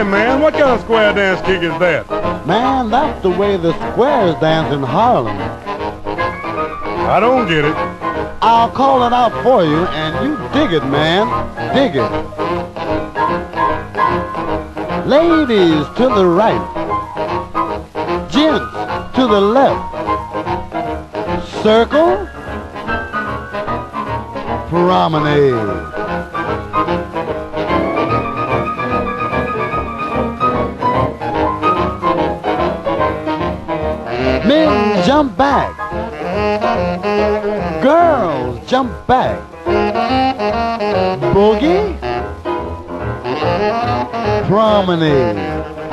man, what kind of square dance kick is that? Man, that's the way the squares dance in Harlem. I don't get it. I'll call it out for you, and you dig it, man. Dig it. Ladies to the right. Gents to the left. Circle. Promenade. Men jump back. Girls jump back. Boogie. Promenade.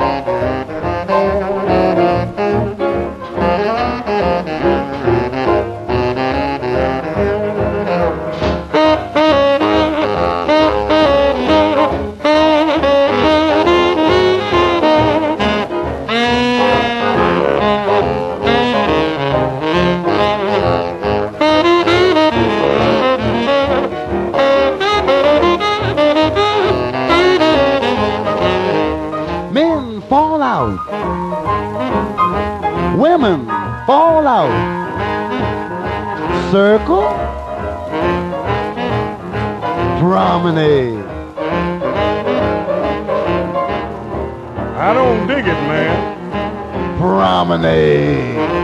Men fall out. Women fall out. Circle. Promenade. I don't dig it, man. Promenade.